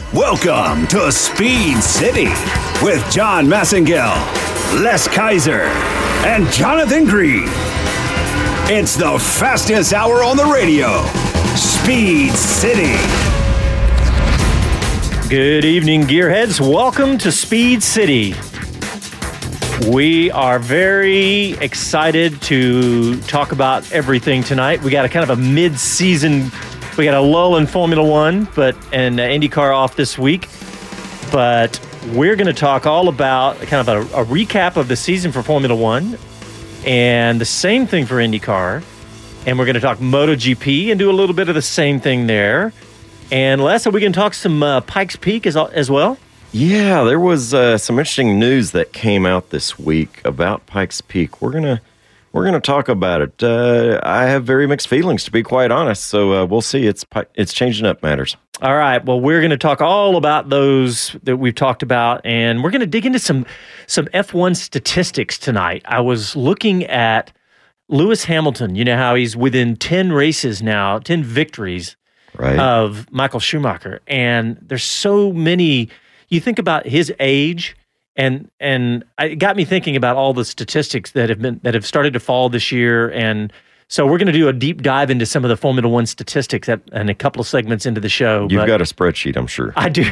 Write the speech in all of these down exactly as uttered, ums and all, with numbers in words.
Welcome to Speed City with John Massengale, Les Kaiser, and Jonathan Green. It's the fastest hour on the radio. Speed City. Good evening, gearheads. Welcome to Speed City. We are very excited to talk about everything tonight. We got a kind of a mid-season. We got a lull in Formula One, but and uh, IndyCar off this week. But we're going to talk all about kind of a, a recap of the season for Formula One, and the same thing for IndyCar. And we're going to talk MotoGP and do a little bit of the same thing there. And Les, are we going to talk some uh, Pikes Peak as as well? Yeah, there was uh, some interesting news that came out this week about Pikes Peak. We're gonna we're gonna talk about it. Uh, I have very mixed feelings, to be quite honest. So uh, we'll see. It's it's changing up matters. All right. Well, we're going to talk all about those that we've talked about, and we're going to dig into some some F one statistics tonight. I was looking at Lewis Hamilton. You know how he's within ten races now, ten victories right. of Michael Schumacher, and there's so many. You think about his age, and and it got me thinking about all the statistics that have been that have started to fall this year. And so we're going to do a deep dive into some of the Formula One statistics at, and a couple of segments into the show. You've but got a spreadsheet, I'm sure. I do.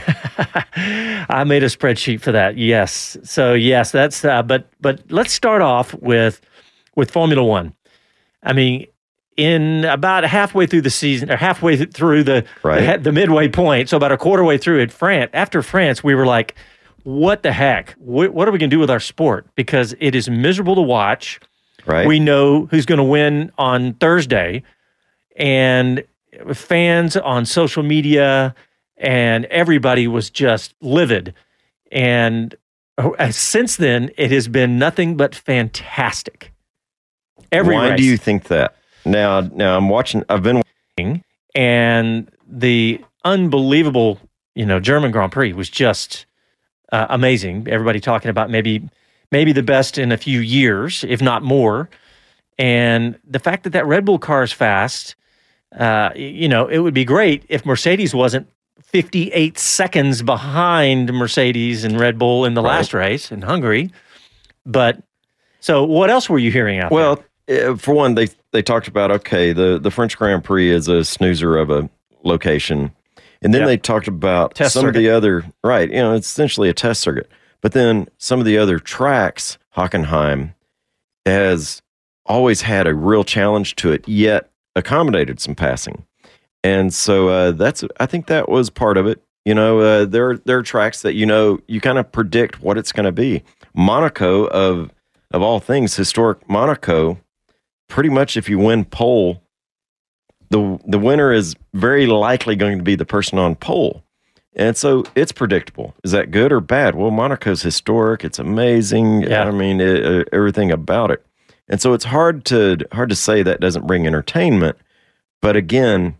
I made a spreadsheet for that. Yes. So yes, that's. Uh, but but let's start off with with Formula One. I mean, in about halfway through the season, or halfway through the right. the, the midway point, so about a quarter way through it, France, after France, we were like, what the heck? What, what are we going to do with our sport? Because it is miserable to watch. Right. We know who's going to win on Thursday, and fans on social media and everybody was just livid. And since then, it has been nothing but fantastic. Every Why race. do you think that? Now, now I'm watching. I've been watching, and the unbelievable, you know, German Grand Prix was just uh, amazing. Everybody talking about maybe, maybe the best in a few years, if not more. And the fact that that Red Bull car is fast, uh, you know, it would be great if Mercedes wasn't fifty-eight seconds behind Mercedes and Red Bull in the right. last race in Hungary. But so, what else were you hearing out well, there? Uh, for one, they they talked about, okay, the, the French Grand Prix is a snoozer of a location. And then yep. they talked about test some circuit. of the other, right, you know, it's essentially a test circuit. But then some of the other tracks, Hockenheim, has always had a real challenge to it, yet accommodated some passing. And so uh, that's, I think that was part of it. You know, uh, there, there are tracks that, you know, you kind of predict what it's going to be. Monaco, of of all things, historic Monaco, pretty much if you win pole, the the winner is very likely going to be the person on pole. And so it's predictable. Is that good or bad? Well, Monaco's historic. It's amazing. Yeah. I mean, it, uh, everything about it. And so it's hard to hard to say that doesn't bring entertainment. But again,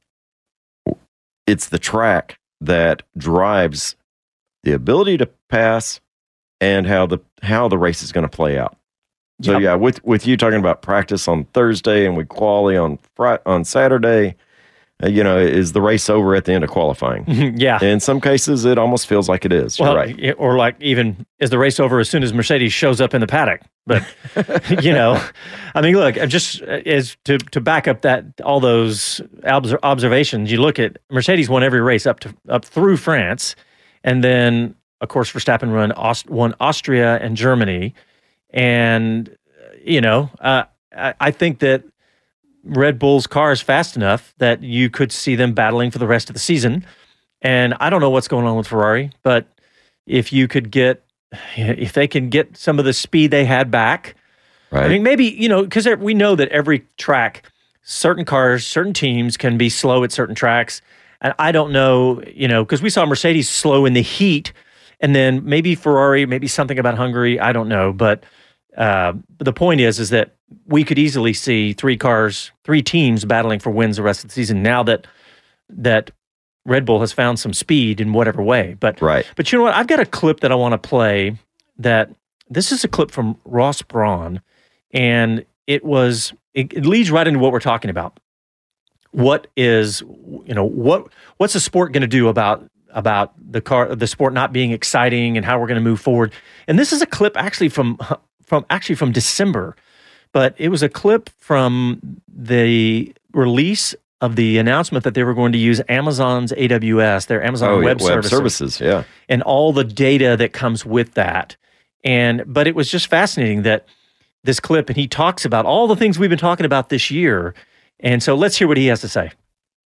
it's the track that drives the ability to pass and how the how the race is going to play out. So Yep. yeah, with with you talking about practice on Thursday and with quali on Friday, on Saturday, uh, you know, is the race over at the end of qualifying? yeah. In some cases, it almost feels like it is. You're Well, right. y- or like even is the race over as soon as Mercedes shows up in the paddock? But you know, I mean, look, just as to to back up that all those obs- observations, you look at Mercedes won every race up to up through France, and then of course Verstappen run Aust- won Austria and Germany, and you know, uh, I, I think that Red Bull's car is fast enough that you could see them battling for the rest of the season. And I don't know what's going on with Ferrari, but if you could get, if they can get some of the speed they had back, Right. I mean, maybe, you know, because we know that every track, certain cars, certain teams can be slow at certain tracks. And I don't know, you know, because we saw Mercedes slow in the heat, and then maybe Ferrari, maybe something about Hungary, I don't know. But uh, the point is, is that we could easily see three cars, three teams battling for wins the rest of the season now that that Red Bull has found some speed in whatever way. But Right. But you know what? I've got a clip that I want to play. That this is a clip from Ross Brawn, and it was it, it leads right into what we're talking about. What is you know what what's the sport going to do about about the car, the sport not being exciting and how we're going to move forward. And this is a clip actually from from actually from December, but it was a clip from the release of the announcement that they were going to use Amazon's A W S, their Amazon oh, Web, yeah, web services, services, yeah, and all the data that comes with that. And but it was just fascinating that this clip, and he talks about all the things we've been talking about this year. And so let's hear what he has to say.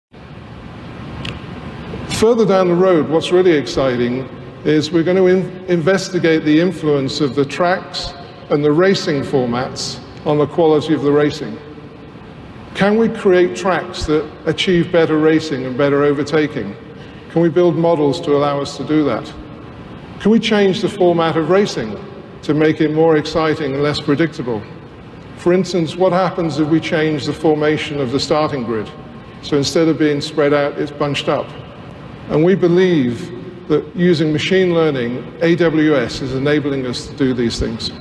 Further down the road, what's really exciting is we're going to in- investigate the influence of the tracks and the racing formats on the quality of the racing. Can we create tracks that achieve better racing and better overtaking? Can we build models to allow us to do that? Can we change the format of racing to make it more exciting and less predictable? For instance, what happens if we change the formation of the starting grid? So instead of being spread out, it's bunched up. And we believe that using machine learning, A W S is enabling us to do these things.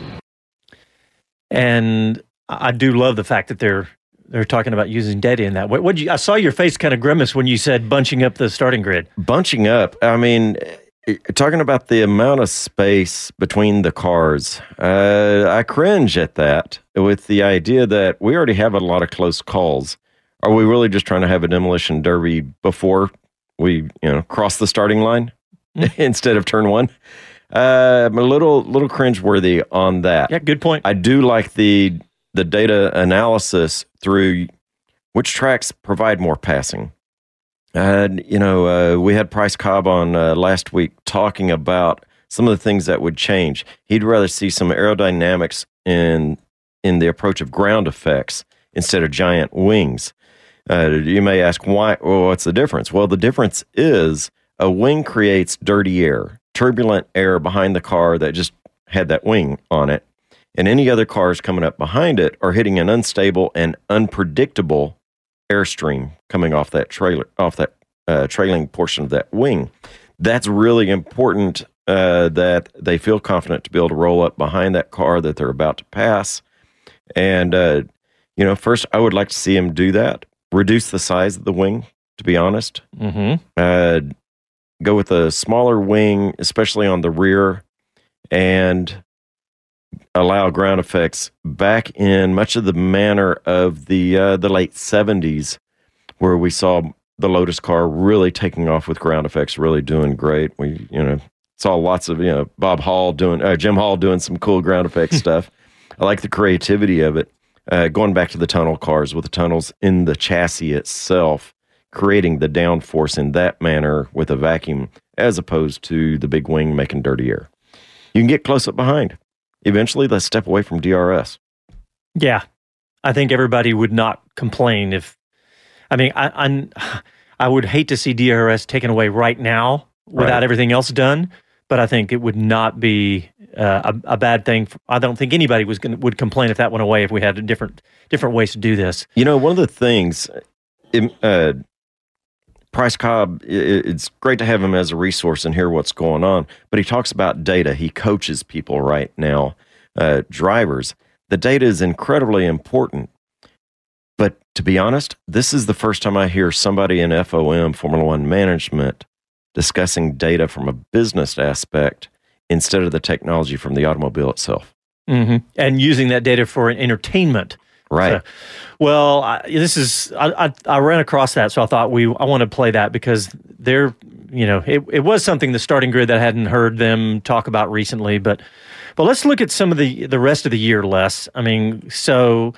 And I do love the fact that they're they're talking about using data in that. What would you? I saw your face kind of grimace when you said bunching up the starting grid. Bunching up. I mean, talking about the amount of space between the cars, uh, I cringe at that with the idea that we already have a lot of close calls. Are we really just trying to have a demolition derby before we, you know, cross the starting line mm-hmm. instead of turn one? Uh, I'm a little little cringeworthy on that. Yeah, good point. I do like the the data analysis through which tracks provide more passing. Uh, you know, uh, we had Price Cobb on uh, last week talking about some of the things that would change. He'd rather see some aerodynamics in in the approach of ground effects instead of giant wings. Uh, you may ask why. Well, what's the difference? Well, the difference is a wing creates dirty air, turbulent air behind the car that just had that wing on it, and any other cars coming up behind it are hitting an unstable and unpredictable airstream coming off that trailer, off that uh, trailing portion of that wing. That's really important uh, that they feel confident to be able to roll up behind that car that they're about to pass. And, uh, you know, first I would like to see them do that. Reduce the size of the wing, to be honest. Mm-hmm. Uh, go with a smaller wing, especially on the rear, and allow ground effects back in much of the manner of the uh, the late seventies, where we saw the Lotus car really taking off with ground effects, really doing great. We, you know, saw lots of, you know, Bob Hall doing, uh, Jim Hall doing some cool ground effects stuff. I like the creativity of it. Uh, going back to the tunnel cars with the tunnels in the chassis itself, creating the downforce in that manner with a vacuum, as opposed to the big wing making dirty air. You can get close up behind. Eventually, let's step away from D R S. Yeah, I think everybody would not complain if. I mean, I I'm, I would hate to see D R S taken away right now without right. everything else done. But I think it would not be uh, a, a bad thing. I don't think anybody was going would complain if that went away if we had different different ways to do this. You know, one of the things, uh, Price Cobb, it's great to have him as a resource and hear what's going on, but he talks about data. He coaches people right now, uh, drivers. The data is incredibly important. But to be honest, this is the first time I hear somebody in F O M, Formula One management, discussing data from a business aspect instead of the technology from the automobile itself. Mm-hmm. And using that data for entertainment. Right. So, well, I, this is, I, I, I ran across that, so I thought we, I want to play that because they're, you know, it, it was something, the starting grid, that I hadn't heard them talk about recently, but, but let's look at some of the, the rest of the year, Les. I mean, so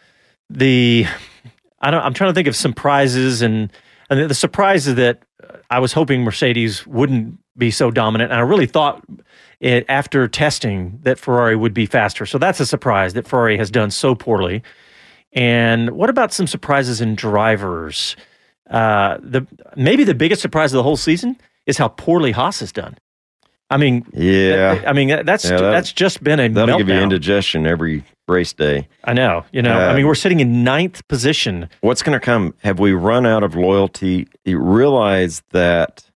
the, I don't, I'm trying to think of some prizes, and, and the surprise is that I was hoping Mercedes wouldn't be so dominant, and I really thought it, after testing that Ferrari would be faster. So that's a surprise that Ferrari has done so poorly. And what about some surprises in drivers? Uh, the maybe the biggest surprise of the whole season is how poorly Haas has done. I mean, yeah. I mean that's yeah, that, that's just been a that'll meltdown. give you indigestion every race day. I know. You know. Uh, I mean, we're sitting in ninth position. What's going to come? Have we run out of loyalty? You realize that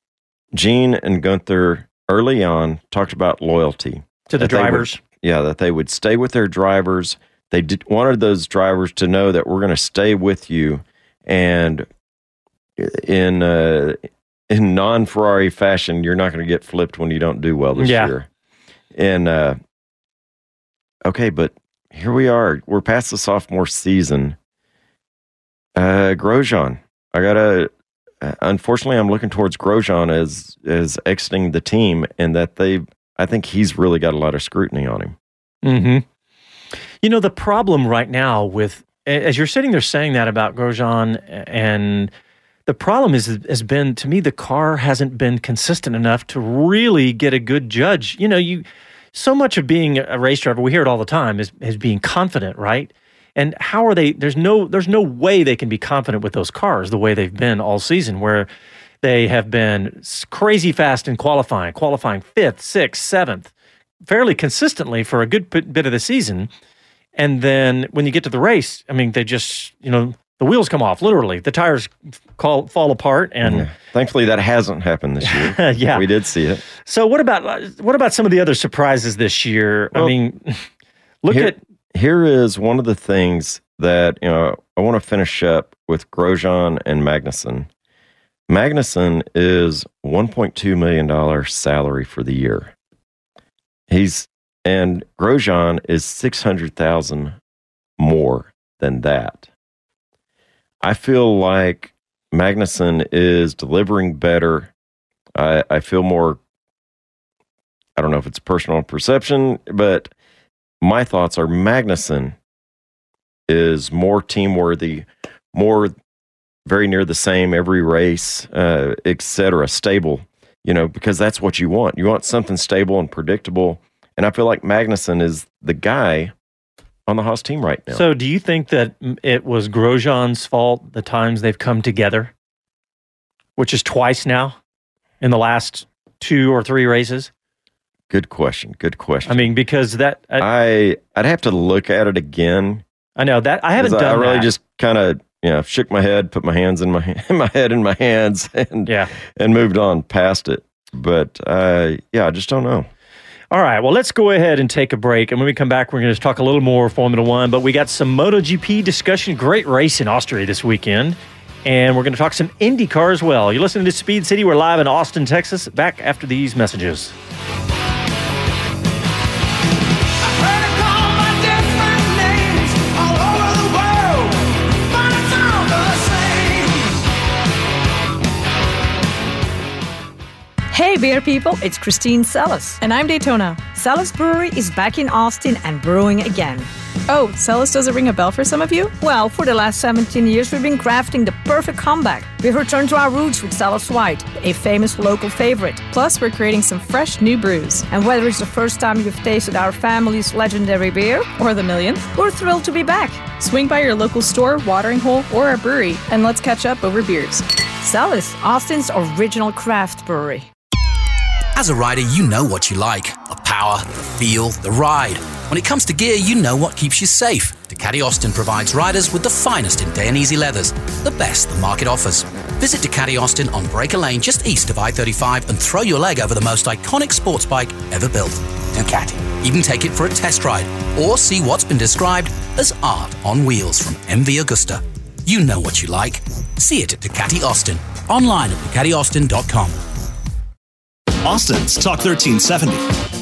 Gene and Gunther early on talked about loyalty to the drivers. Would, yeah, that they would stay with their drivers. They did, wanted those drivers to know that we're going to stay with you, and in uh, in non-Ferrari fashion, you're not going to get flipped when you don't do well this Yeah. year. And, uh, okay, but here we are. We're past the sophomore season. Uh, Grosjean. I got to, uh, unfortunately, I'm looking towards Grosjean as, as exiting the team, and that they, I think he's really got a lot of scrutiny on him. Mm-hmm. You know, the problem right now with, as you're sitting there saying that about Grosjean, and the problem is has been, to me, the car hasn't been consistent enough to really get a good judge. You know, you so much of being a race driver, we hear it all the time, is, is being confident, right? And how are they, there's no there's no way they can be confident with those cars the way they've been all season, where they have been crazy fast in qualifying, qualifying fifth, sixth, seventh, fairly consistently for a good bit of the season. And then when you get to the race, I mean, they just, you know, the wheels come off, literally. The tires call, fall apart. And yeah. Thankfully, that hasn't happened this year. Yeah. We did see it. So what about what about some of the other surprises this year? Well, I mean, look here, at... Here is one of the things that, you know, I want to finish up with Grosjean and Magnussen. Magnussen is one point two million dollars salary for the year. He's and Grosjean is six hundred thousand dollars more than that. I feel like Magnussen is delivering better. I, I feel more, I don't know if it's personal perception, but my thoughts are Magnussen is more team-worthy, more very near the same every race, uh, et cetera, stable, you know, because that's what you want. You want something stable and predictable. And I feel like Magnussen is the guy on the Haas team right now. So do you think that it was Grosjean's fault the times they've come together, which is twice now in the last two or three races? Good question. Good question. I mean, because that... I, I, I'd have to look at it again. I know that. I haven't done I, I really that. just kind of, you know, shook my head, put my hands in my my head in my hands, and yeah. and moved on past it. But uh, yeah, I just don't know. All right, well, let's go ahead and take a break. And when we come back, we're going to talk a little more Formula One. But we got some MotoGP discussion. Great race in Austria this weekend. And we're going to talk some IndyCar as well. You're listening to Speed City. We're live in Austin, Texas. Back after these messages. Hey beer people, it's Christine Sellis. And I'm Daytona. Sellis Brewery is back in Austin and brewing again. Oh, Sellis doesn't ring a bell for some of you? Well, for the last seventeen years, we've been crafting the perfect comeback. We've returned to our roots with Sellis White, a famous local favorite. Plus, we're creating some fresh new brews. And whether it's the first time you've tasted our family's legendary beer, or the millionth, we're thrilled to be back. Swing by your local store, watering hole, or our brewery, and let's catch up over beers. Sellis, Austin's original craft brewery. As a rider, you know what you like. The power, the feel, the ride. When it comes to gear, you know what keeps you safe. Ducati Austin provides riders with the finest in Dainese leathers, the best the market offers. Visit Ducati Austin on Breaker Lane just east of I thirty-five and throw your leg over the most iconic sports bike ever built. Ducati. Even take it for a test ride or see what's been described as art on wheels from M V Agusta. You know what you like. See it at Ducati Austin. Online at Ducati Austin dot com. Austin's Talk thirteen seventy.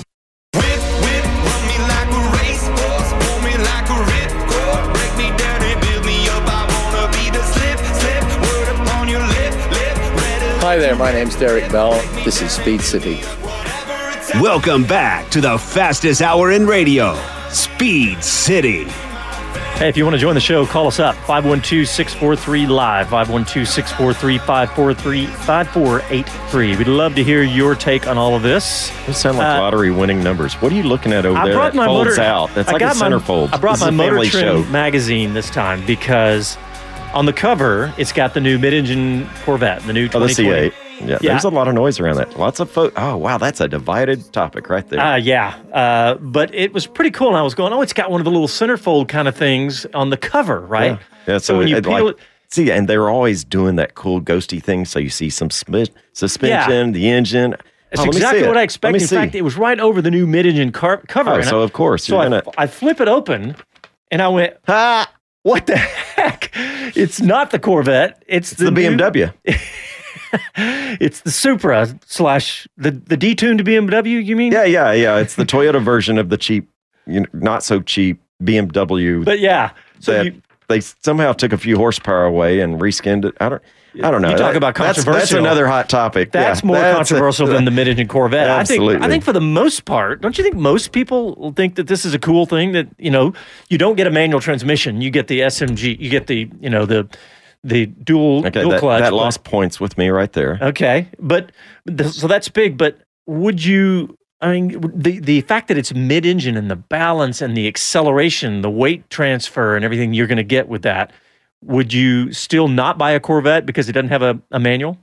Hi there, my name's Derek Bell. This is Speed City. Welcome back to the fastest hour in radio, Speed City. Hey, if you want to join the show, call us up, five one two, six four three, live, five one two, six four three, five four three, five four eight three. We'd love to hear your take on all of this. Those sound like Uh, lottery winning numbers. What are you looking at over I there? brought That my folds motor out. That's I like a got my- centerfold. I brought This my is a Motor family Trim show. magazine this time because on the cover, it's got the new mid-engine Corvette, the new Oh, the twenty C twenty. eight. Yeah, Yeah. there's a lot of noise around that. Lots of fo- Oh, wow, that's a divided topic right there. Uh, yeah, uh, but it was pretty cool. And I was going, oh, it's got one of the little centerfold kind of things on the cover, right? Yeah. Yeah, So so, when you it, peel like, it- see, and they're always doing that cool ghosty thing. So you see some sp- suspension, the engine. It's Oh, let me see exactly it. what I Let expected. me In see. fact, it was right over the new mid-engine car- cover. Oh, And so I- of course, so you're I, gonna- I flip it open, and I went, ah, what the heck? It's not the Corvette. It's, It's the, new- B M W. It's the Supra slash the the detuned B M W. You mean? Yeah, yeah, yeah. It's the Toyota version of the cheap, you know, not so cheap B M W. But yeah, so that you, they somehow took a few horsepower away and reskinned it. I don't. I don't know. You talk That- about that's- controversial. That's, another hot topic. That's Yeah, more that's- controversial than the mid-engine Corvette. I think. Absolutely. I think for the most part, don't you think most people think that this is a cool thing? That you know, you don't get a manual transmission, you get the S M G, you get the you know the the dual Okay, dual that, clutch. that but- lost points with me right there. Okay, but th- so that's big. But would you? I mean, the the fact that it's mid-engine and the balance and the acceleration, the weight transfer, and everything you're going to get with that. Would you still not buy a Corvette because it doesn't have a, a manual?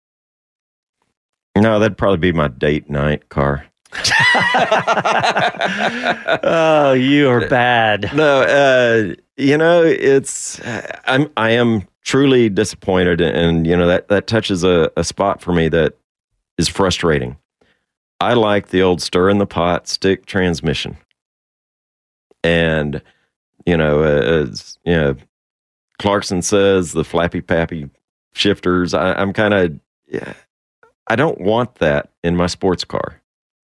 No, that'd probably be my date night car. Oh, you are bad. No, uh, you know, it's I'm I am truly disappointed, and you know that that touches a, a spot for me that is frustrating. I like the old stir in the pot stick transmission, and you know, as you know, Clarkson says the flappy pappy shifters. I, I'm kind of, yeah, I don't want that in my sports car.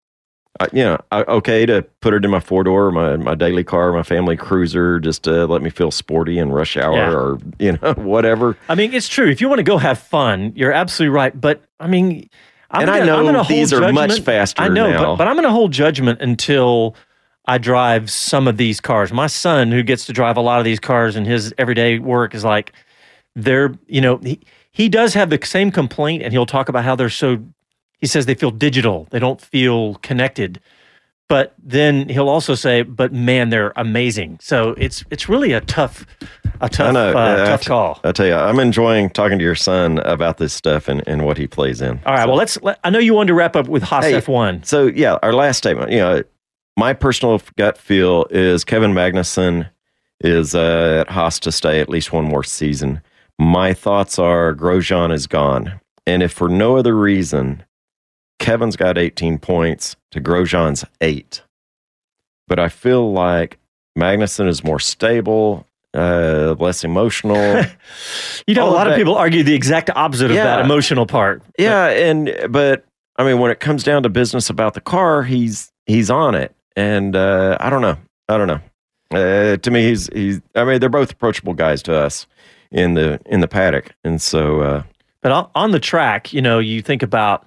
I, you know, I, okay to put it in my four door, my my daily car, my family cruiser, just to let me feel sporty in rush hour Yeah. or you know whatever. I mean, it's true. If you want to go have fun, you're absolutely right. But I mean, I'm And I gonna, know I'm gonna hold these are much judgment. faster I know, now. But, but I'm going to hold judgment until I drive some of these cars. My son, who gets to drive a lot of these cars in his everyday work, is like, they're, you know, he, he does have the same complaint, and he'll talk about how they're so, he says they feel digital. They don't feel connected. But then he'll also say, but man, they're amazing. So it's it's really a tough, a tough, I know, uh, I tough t- call. I tell you, I'm enjoying talking to your son about this stuff and, and what he plays in. All right, well, let's, let, I know you wanted to wrap up with Haas Hey, F one. So yeah, our last statement. You know, my personal gut feel is Kevin Magnussen is uh, at Haas to stay at least one more season. My thoughts are Grosjean is gone, and if for no other reason, Kevin's got eighteen points to Grosjean's eight. But I feel like Magnussen is more stable, uh, less emotional. You know, all a lot of of that- people argue the exact opposite of Yeah. that emotional part. Yeah, and but I mean, when it comes down to business about the car, he's he's on it, and uh, I don't know, I don't know. Uh, to me, he's he's. I mean, they're both approachable guys to us in the in the paddock, and so uh, But on, on the track, you know, you think about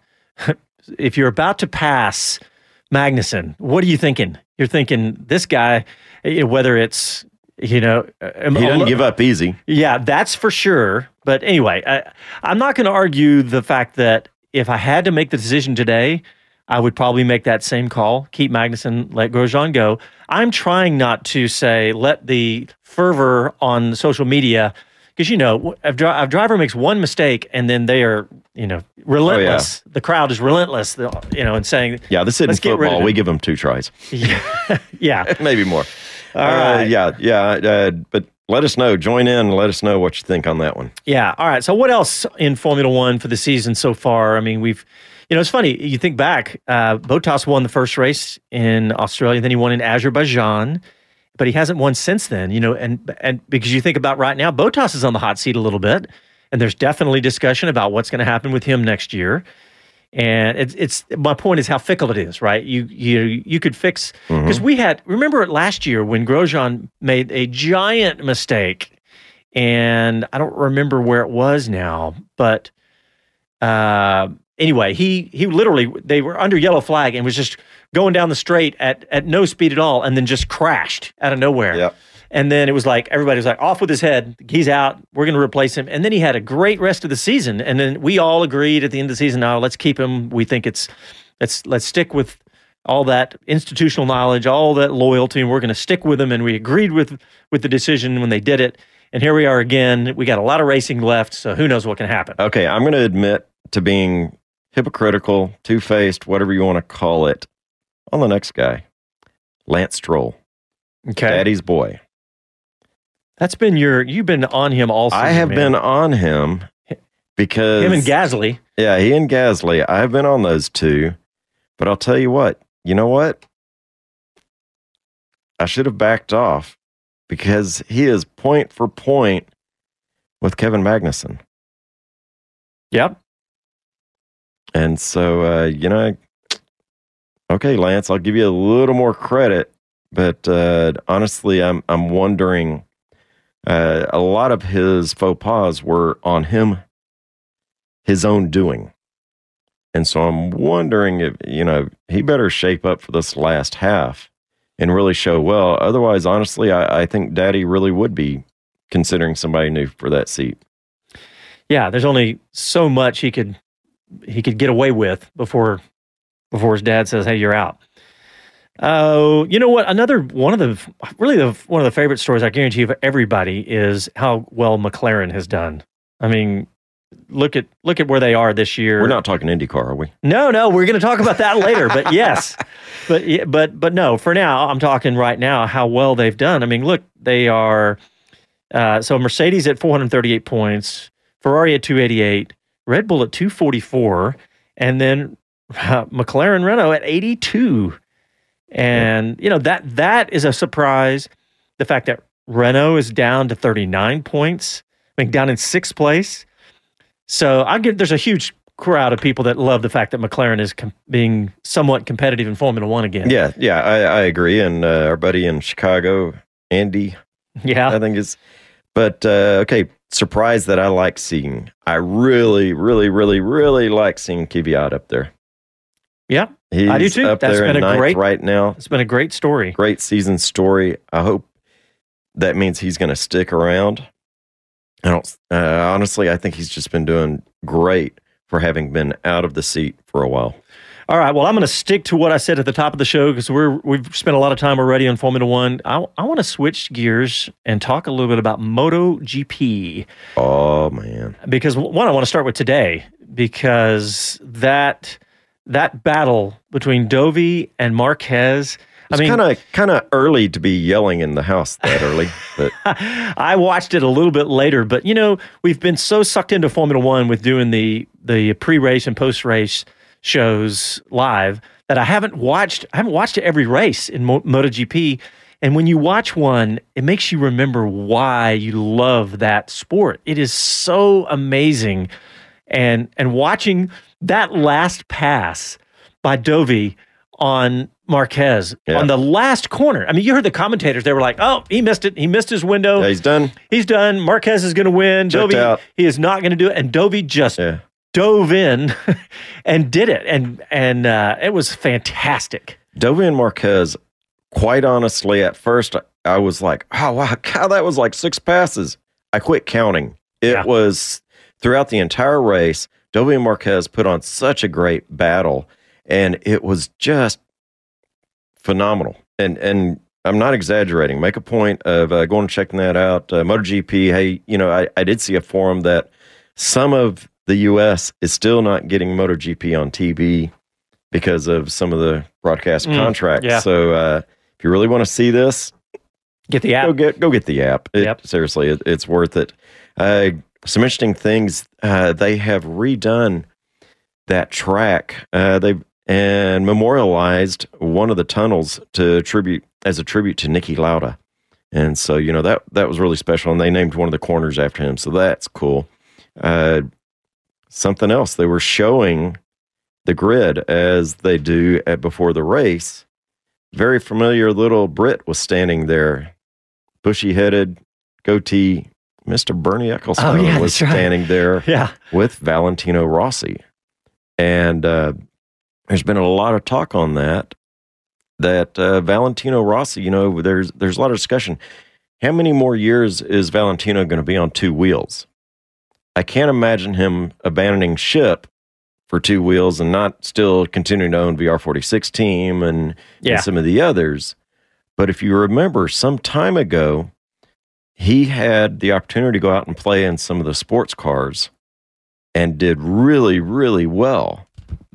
if you're about to pass Magnussen, what are you thinking? You're thinking this guy, eh, whether it's, you know, he doesn't give up easy. Yeah, that's for sure. But anyway, I, I'm not going to argue the fact that if I had to make the decision today, I would probably make that same call, keep Magnussen, let Grosjean go. I'm trying not to say, let the fervor on social media, because, you know, a, dri- a driver makes one mistake and then they are, you know, relentless. The crowd is relentless, you know, and saying, Yeah, this isn't Let's get rid of football. it. We give them two tries, yeah, yeah. maybe more. All Uh, right. yeah, yeah. Uh, but let us know. Join in. And let us know what you think on that one. Yeah. All right. So what else in Formula One for the season so far? I mean, we've, you know, it's funny. You think back, uh, Bottas won the first race in Australia, then he won in Azerbaijan, but he hasn't won since then, you know, and, and because you think about right now, Bottas is on the hot seat a little bit, and there's definitely discussion about what's going to happen with him next year. And it's, it's, my point is how fickle it is, right? You, you, you could fix, because we had, remember it last year when Grosjean made a giant mistake, and I don't remember where it was now, but uh, anyway, he he literally, they were under yellow flag and was just going down the straight at at no speed at all, and then just crashed out of nowhere. Yep. And then it was like everybody was like, off with his head. He's out. We're going to replace him. And then he had a great rest of the season. And then we all agreed at the end of the season, now let's keep him. We think it's let's let's stick with all that institutional knowledge, all that loyalty, and we're going to stick with him. And we agreed with with the decision when they did it. And here we are again. We got a lot of racing left, so who knows what can happen. Okay, I'm going to admit to being hypocritical, two-faced, whatever you want to call it, on the next guy, Lance Stroll, Okay. Daddy's boy. That's been your, you've been on him all season, I have man. been on him because Him and Gasly. yeah, he and Gasly. I've been on those two, but I'll tell you what. You know what? I should have backed off because he is point for point with Kevin Magnussen. Yep. And so, uh, you know, okay, Lance, I'll give you a little more credit, but uh, honestly, I'm I'm wondering. Uh, a lot of his faux pas were on him, his own doing. And so I'm wondering if, you know, he better shape up for this last half and really show well. Otherwise, honestly, I, I think Daddy really would be considering somebody new for that seat. Yeah, there's only so much he could he could get away with before before his dad says, "Hey, you're out." Oh, uh, you know what? Another one of the really the one of the favorite stories I guarantee you of everybody is how well McLaren has done. I mean, look at look at where they are this year. We're not talking IndyCar, are we? No, no, we're going to talk about that later. But yes, but but but no. For now, I'm talking right now how well they've done. I mean, look, they are uh, so Mercedes at four hundred thirty-eight points, Ferrari at two eighty-eight, Red Bull at two forty-four, and then uh, McLaren Renault at eighty-two. And, you know, that that is a surprise. The fact that Renault is down to thirty-nine points, I mean, down in sixth place. So I get there's a huge crowd of people that love the fact that McLaren is com- being somewhat competitive in Formula One again. Yeah, yeah, I, I agree. And uh, our buddy in Chicago, Andy, yeah, I think is. But, uh, okay, surprise that I like seeing. I really, really, really, really like seeing Kvyat up there. Yeah, He's I do too. Up That's there been in a ninth great right now. It's been a great story. Great season story. I hope that means he's going to stick around. I don't. Uh, honestly, I think he's just been doing great for having been out of the seat for a while. All right. Well, I'm going to stick to what I said at the top of the show because we're we've spent a lot of time already on Formula One. I I want to switch gears and talk a little bit about MotoGP. Oh man! Because one, I want to start with today because that. That battle between Dovi and Marquez. It's I mean, kind of kind of early to be yelling in the house that early. But I watched it a little bit later. But you know, we've been so sucked into Formula One with doing the the pre-race and post-race shows live that I haven't watched. I haven't watched every race in Mo- MotoGP. And when you watch one, it makes you remember why you love that sport. It is so amazing, and and watching that last pass by Dovi on Marquez yeah. on the last corner. I mean, you heard the commentators. They were like, oh, he missed it. He missed his window. Yeah, he's done. He's done. Marquez is going to win. Checked Dovi, out. He is not going to do it. And Dovi just yeah. dove in and did it. And, and uh, it was fantastic. Dovi and Marquez, quite honestly, at first, I was like, oh, wow, God, that was like six passes. I quit counting. It yeah. was throughout the entire race. Dovi and Marquez put on such a great battle, and it was just phenomenal. And and I'm not exaggerating. Make a point of uh, going and checking that out. Uh, MotoGP, hey, you know, I, I did see a forum that some of the U S is still not getting MotoGP on T V because of some of the broadcast mm, contracts. Yeah. So uh, if you really want to see this, get the app. Go get, go get the app. It, yep. Seriously, it, it's worth it. Uh, Some interesting things. Uh, they have redone that track. Uh, they and memorialized one of the tunnels to tribute as a tribute to Niki Lauda, and so you know that that was really special. And they named one of the corners after him, so that's cool. Uh, something else. They were showing the grid as they do at before the race. Very familiar little Brit was standing there, bushy headed, goatee. Mister Bernie Ecclestone oh, yeah, was right. standing there yeah. with Valentino Rossi. And uh, there's been a lot of talk on that, that uh, Valentino Rossi, you know, there's there's a lot of discussion. How many more years is Valentino going to be on two wheels? I can't imagine him abandoning ship for two wheels and not still continuing to own V R forty-six team and, yeah. and some of the others. But if you remember, some time ago, he had the opportunity to go out and play in some of the sports cars and did really, really well.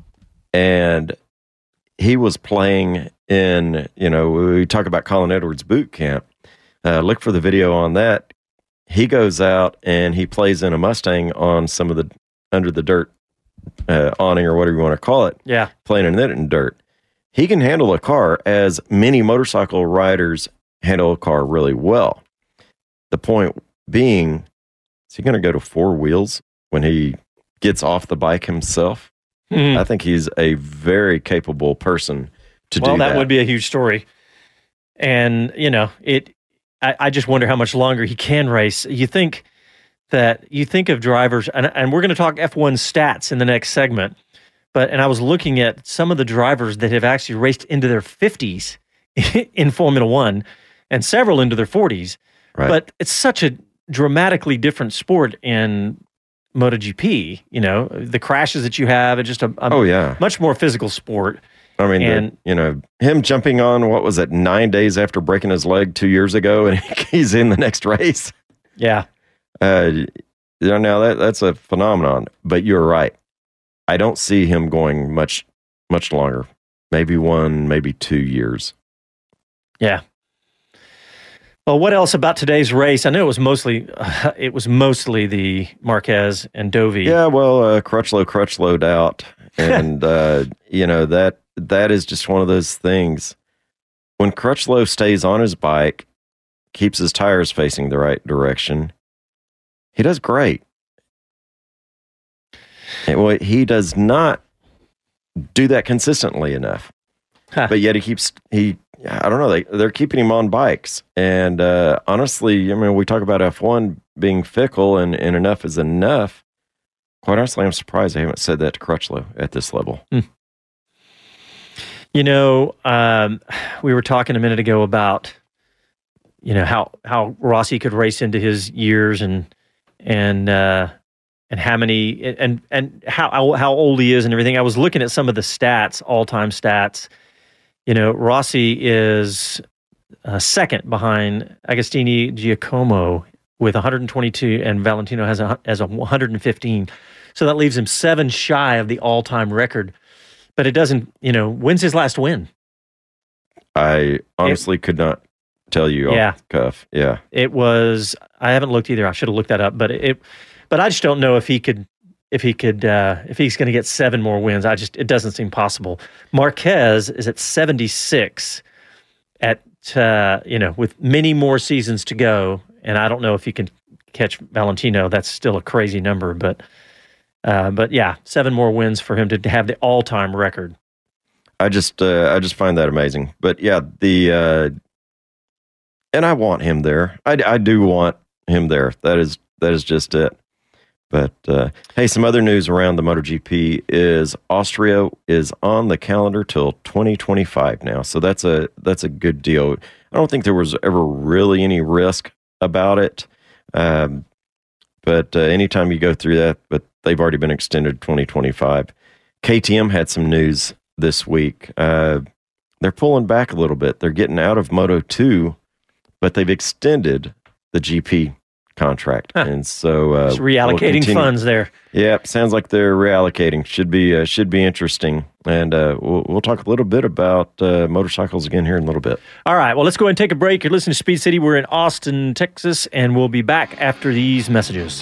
And he was playing in, you know, we talk about Colin Edwards boot camp. Uh, look for the video on that. He goes out and he plays in a Mustang on some of the under the dirt uh, awning or whatever you want to call it. Yeah. Playing in it in dirt. He can handle a car as many motorcycle riders handle a car really well. The point being, is he going to go to four wheels when he gets off the bike himself? Mm. I think he's a very capable person to well, do that. that would be a huge story. And, you know, it. I, I just wonder how much longer he can race. You think that, you think of drivers, and, and we're going to talk F one stats in the next segment, but, and I was looking at some of the drivers that have actually raced into their fifties in Formula One and several into their forties. Right. But it's such a dramatically different sport in MotoGP. You know, the crashes that you have, it's just a, a oh, yeah. much more physical sport. I mean, And- the, you know, him jumping on, what was it, nine days after breaking his leg two years ago, and he's in the next race. Yeah. Uh, you know, now that that's a phenomenon. But you're right. I don't see him going much, much longer. Maybe one, maybe two years. Yeah. Well, what else about today's race? I know it was mostly uh, it was mostly the Marquez and Dovey. Yeah, well, uh, Crutchlow, Crutchlowed out, and uh, you know that that is just one of those things. When Crutchlow stays on his bike, keeps his tires facing the right direction, he does great. And well, he does not do that consistently enough, Huh. but yet he keeps he. I don't know. They they're keeping him on bikes, and uh, honestly, I mean, we talk about F one being fickle, and, and enough is enough. Quite honestly, I'm surprised they haven't said that to Crutchlow at this level. Hmm. You know, um, we were talking a minute ago about, you know, how, how Rossi could race into his years and and uh, and how many and and how how old he is and everything. I was looking at some of the stats, all time stats. You know, Rossi is uh, second behind Agostini Giacomo with one hundred twenty-two, and Valentino has a, has a one hundred fifteen. So that leaves him seven shy of the all-time record. But it doesn't, you know, when's his last win? I honestly it, could not tell you yeah. off the cuff. Yeah. It was, I haven't looked either. I should have looked that up. But it, but I just don't know if he could, if he could, uh, if he's going to get seven more wins. I just, it doesn't seem possible. Marquez is at seventy-six at, uh, you know, with many more seasons to go. And I don't know if he can catch Valentino. That's still a crazy number, but, uh, but yeah, seven more wins for him to have the all-time record. I just, uh, I just find that amazing. But yeah, the, uh, and I want him there. I, I do want him there. That is, that is just it. But uh, hey, some other news around the MotoGP is Austria is on the calendar till twenty twenty-five now. So that's a that's a good deal. I don't think there was ever really any risk about it. Um, but uh, anytime you go through that, but they've already been extended to twenty twenty-five. K T M had some news this week. Uh, they're pulling back a little bit. They're getting out of Moto two, but they've extended the G P contract, huh. and so uh, just reallocating we'll funds there. Yeah, sounds like they're reallocating. Should be uh, should be interesting, and uh, we'll we'll talk a little bit about uh, motorcycles again here in a little bit. All right, well, let's go ahead and take a break. You're listening to Speed City. We're in Austin, Texas, and we'll be back after these messages.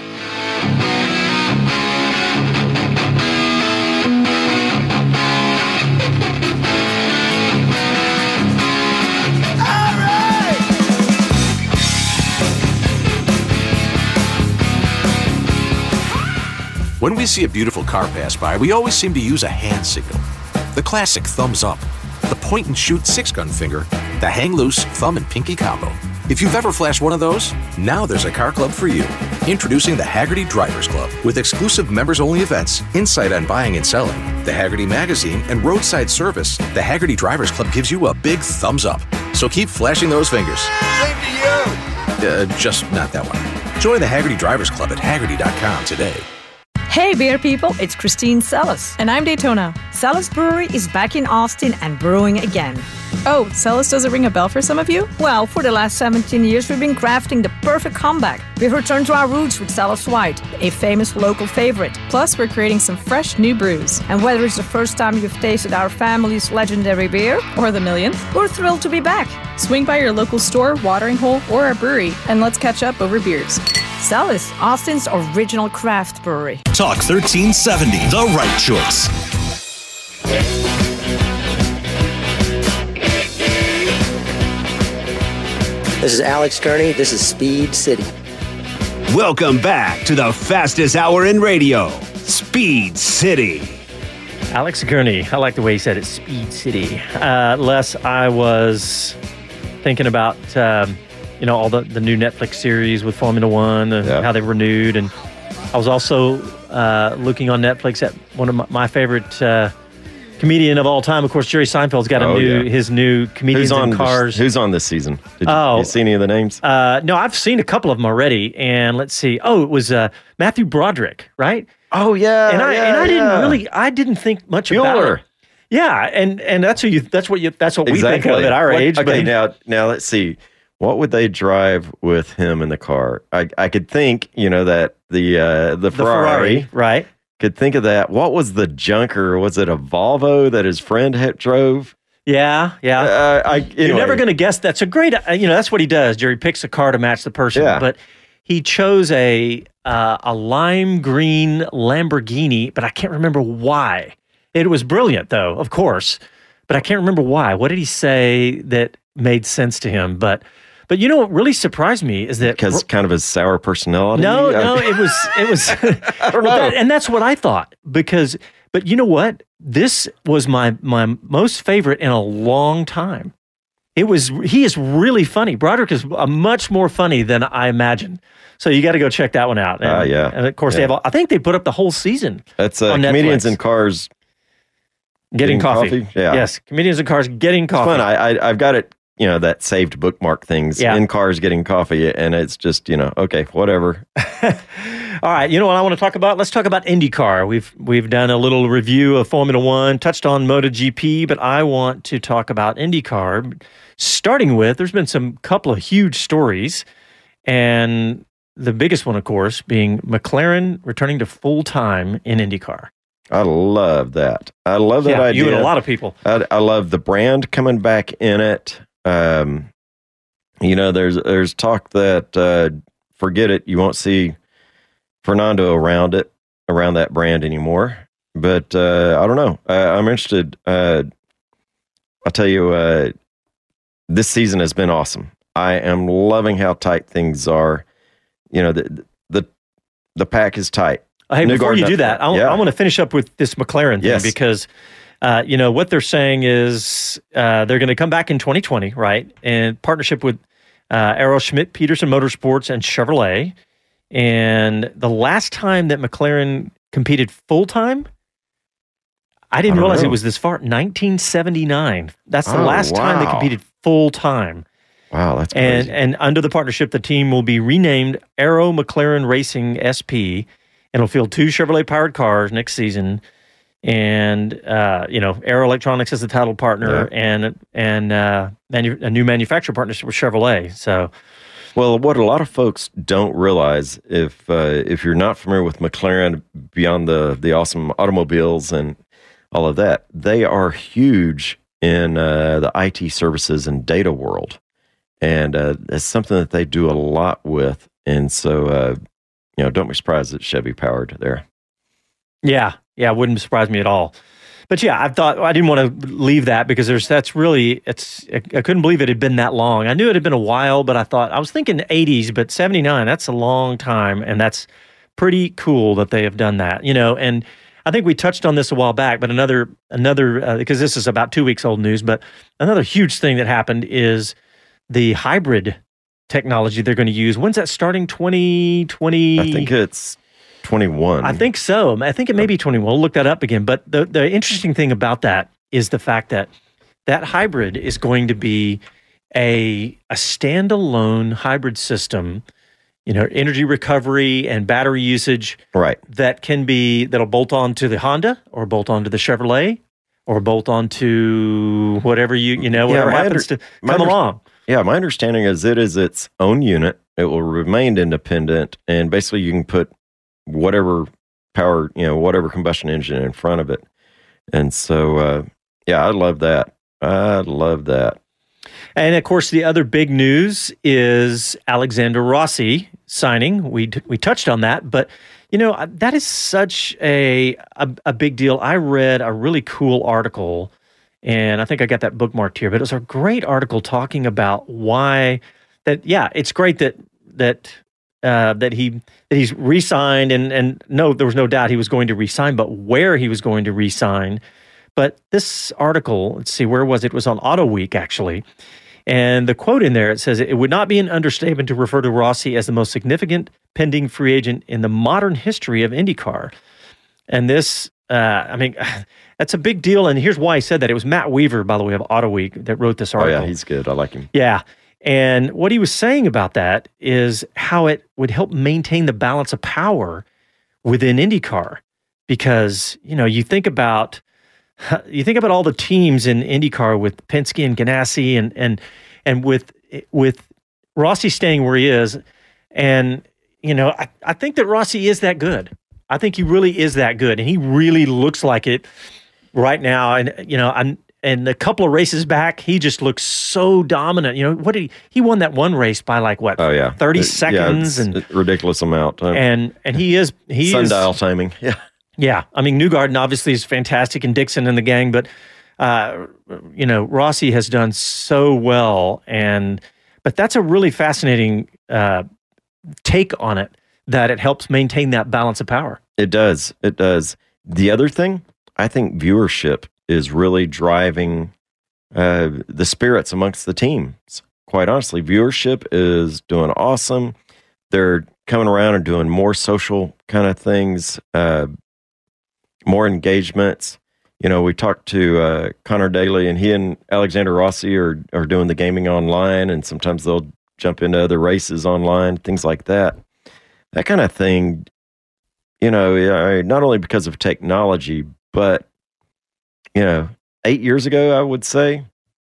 When we see a beautiful car pass by, we always seem to use a hand signal. The classic thumbs up, the point and shoot six gun finger, the hang loose thumb and pinky combo. If you've ever flashed one of those, now there's a car club for you. Introducing the Hagerty Drivers Club with exclusive members-only events, insight on buying and selling, the Hagerty Magazine, and roadside service. The Hagerty Drivers Club gives you a big thumbs up. So keep flashing those fingers. Same to you. Uh, just not that one. Join the Hagerty Drivers Club at Hagerty dot com today. Hey beer people, it's Christine Celis. And I'm Daytona. Celis Brewery is back in Austin and brewing again. Oh, Celis doesn't ring a bell for some of you? Well, for the last seventeen years, we've been crafting the perfect comeback. We've returned to our roots with Celis White, a famous local favorite. Plus, we're creating some fresh new brews. And whether it's the first time you've tasted our family's legendary beer, or the millionth, we're thrilled to be back. Swing by your local store, watering hole, or our brewery, and let's catch up over beers. Celis, Austin's original craft brewery. Talk thirteen seventy, the right choice. This is Alex Kearney. This is Speed City. Welcome back to the fastest hour in radio, Speed City. Alex Gurney. I like the way he said it, Speed City. Uh, Les, I was thinking about, um, you know, all the, the new Netflix series with Formula One and Yeah. how they've renewed. And I was also uh, looking on Netflix at one of my, my favorite uh, comedian of all time. Of course, Jerry Seinfeld's got a Oh, new yeah. his new Comedians Who's on in Cars. This, who's on this season? Did you, Oh. you see any of the names? Uh, no, I've seen a couple of them already. And let's see. Oh, it was uh, Matthew Broderick, right? Oh yeah, and I yeah, and I didn't yeah. really I didn't think much about Bueller. it. Yeah, and and that's who you that's what you that's what Exactly. we think of at our What- age. Okay, but now now let's see. What would they drive with him in the car? I, I could think, you know, that the uh, the, the Ferrari, Ferrari, right? Could think of that. What was the junker? Was it a Volvo that his friend had drove? Yeah, yeah. Uh, I, You're anyway. never going to guess. That's a great, uh, you know, that's what he does. Jerry picks a car to match the person. Yeah. But he chose a uh, a lime green Lamborghini, but I can't remember why. It was brilliant, though, of course, but I can't remember why. What did he say that made sense to him? But but you know what really surprised me is that because kind of his sour personality. No, I- no, it was it was I don't know. Well, that- and that's what I thought because but you know what? This was my my most favorite in a long time. It was he is really funny. Broderick is uh, much more funny than I imagined. So you got to go check that one out. And, Ah, yeah. And of course they Yeah. have all, I think they put up the whole season. That's uh, on comedians Netflix. in cars Getting, getting coffee. coffee? Yeah. Yes, comedians in cars getting It's coffee. fun. I, I I've got it. You know, that saved bookmark things Yeah. in cars getting coffee, and it's just, you know, okay, whatever. All right, you know what I want to talk about? Let's talk about IndyCar. We've we've done a little review of Formula One, touched on MotoGP, but I want to talk about IndyCar. Starting with, there's been some couple of huge stories, and the biggest one, of course, being McLaren returning to full time in IndyCar. I love that. I love that Yeah, idea. you and a lot of people. I, I love the brand coming back in it. Um, you know, there's there's talk that uh, forget it, you won't see Fernando around it, around that brand anymore. But uh, I don't know. Uh, I'm interested. Uh, I'll tell you, uh, this season has been awesome. I am loving how tight things are. You know, the the the pack is tight. Hey, New before you Garden do up that, I, front. Yeah. I want to finish up with this McLaren thing Yes. because, uh, you know, what they're saying is uh, they're going to come back in twenty twenty, right? In partnership with uh, Arrow Schmidt, Peterson Motorsports, and Chevrolet. And the last time that McLaren competed full time, I didn't I don't realize know. it was this far. nineteen seventy-nine. That's the Oh, last time they wow. competed full time. Wow, that's And crazy. and under the partnership, the team will be renamed Arrow McLaren Racing S P, and it'll field two Chevrolet powered cars next season. And uh, you know, Arrow Electronics is the title partner, and and uh, manu- a new manufacturer partnership with Chevrolet. So, Well, what a lot of folks don't realize, if uh, if you're not familiar with McLaren beyond the the awesome automobiles and all of that, they are huge in uh, the I T services and data world, and uh, it's something that they do a lot with. And so, uh, you know, don't be surprised that Chevy powered there. yeah, yeah, it wouldn't surprise me at all. But yeah, I thought I didn't want to leave that because there's that's really it's I, I couldn't believe it had been that long. I knew it had been a while, but I thought I was thinking eighties, but seventy-nine, that's a long time, and that's pretty cool that they have done that. You know, and I think we touched on this a while back, but another another uh, because this is about two weeks old news, but another huge thing that happened is the hybrid technology they're going to use. When's that starting? twenty twenty I think it's twenty-one. I think so. I think it may be twenty-one. We'll look that up again. But the, the interesting thing about that is the fact that that hybrid is going to be a, a standalone hybrid system, you know, energy recovery and battery usage right. that can be, that'll bolt on to the Honda or bolt on to the Chevrolet or bolt on to whatever you, you know, Yeah, whatever my happens under- to my come under- along. Yeah, my understanding is it is its own unit. It will remain independent, and basically you can put whatever power, you know, whatever combustion engine in front of it. And so, uh, yeah, I love that. I love that. And of course, the other big news is Alexander Rossi signing. We we touched on that, but you know that is such a, a a big deal. I read a really cool article, and I think I got that bookmarked here. But it was a great article talking about why that. Yeah, it's great that that uh, that he that he's re-signed, and and no, there was no doubt he was going to re-sign, but where he was going to re-sign. But this article, let's see, where was it? It was on Auto Week, actually. And the quote in there, it says, it would not be an understatement to refer to Rossi as the most significant pending free agent in the modern history of IndyCar. And this, uh, I mean, that's a big deal. And here's why I said that. It was Matt Weaver, by the way, of Auto Week that wrote this article. Oh, yeah, he's good. I like him. Yeah. And what he was saying about that is how it would help maintain the balance of power within IndyCar. Because, you know, you think about you think about all the teams in IndyCar with Penske and Ganassi and and and with with Rossi staying where he is. And, you know, I, I think that Rossi is that good. I think he really is that good. And he really looks like it right now. And, you know, I'm And a couple of races back, he just looks so dominant. You know, what did he? He won that one race by like what? Oh yeah, thirty it, seconds, yeah, and a ridiculous amount. Um, and and he is he sundial is, timing. Yeah, yeah. I mean, Newgarden obviously is fantastic, and Dixon and the gang, but uh, you know, Rossi has done so well, and but that's a really fascinating uh, take on it. That it helps maintain that balance of power. It does. It does. The other thing, I think viewership is really driving uh, the spirits amongst the teams. Quite honestly, viewership is doing awesome. They're coming around and doing more social kind of things, uh, more engagements. You know, we talked to uh, Connor Daly, and he and Alexander Rossi are, are doing the gaming online, and sometimes they'll jump into other races online, things like that. That kind of thing, you know, not only because of technology, but you know, eight years ago, I would say,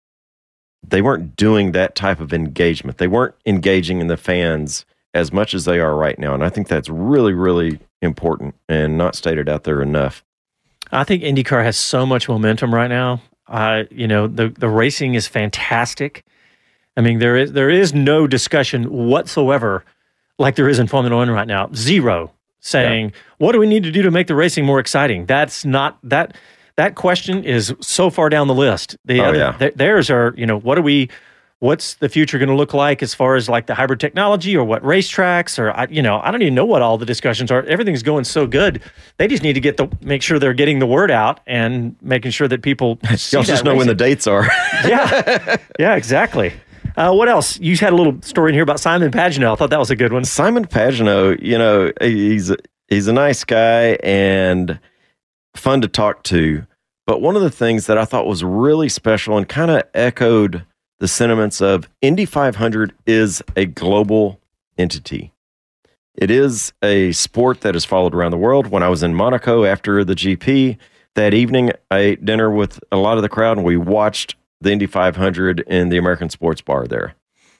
they weren't doing that type of engagement. They weren't engaging in the fans as much as they are right now. And I think that's really, really important and not stated out there enough. I think IndyCar has so much momentum right now. Uh, you know, the, the racing is fantastic. I mean, there is there is no discussion whatsoever like there is in Formula One right now. Zero saying, yeah. What do we need to do to make the racing more exciting? That's not that... That question is so far down the list. The oh, other, yeah. th- theirs are, you know, what do we, what's the future going to look like as far as like the hybrid technology or what racetracks or, I, you know, I don't even know what all the discussions are. Everything's going so good. They just need to get the, make sure they're getting the word out and making sure that people see Y'all just know racing. when the dates are. yeah. Yeah, exactly. Uh, what else? You had a little story in here about Simon Pagenaud. I thought that was a good one. Simon Pagenaud, you know, he's a, he's a nice guy and fun to talk to. But one of the things that I thought was really special and kind of echoed the sentiments of Indy five hundred is a global entity. It is a sport that is followed around the world. When I was in Monaco after the G P that evening, I ate dinner with a lot of the crowd and we watched the Indy five hundred in the American Sports Bar there.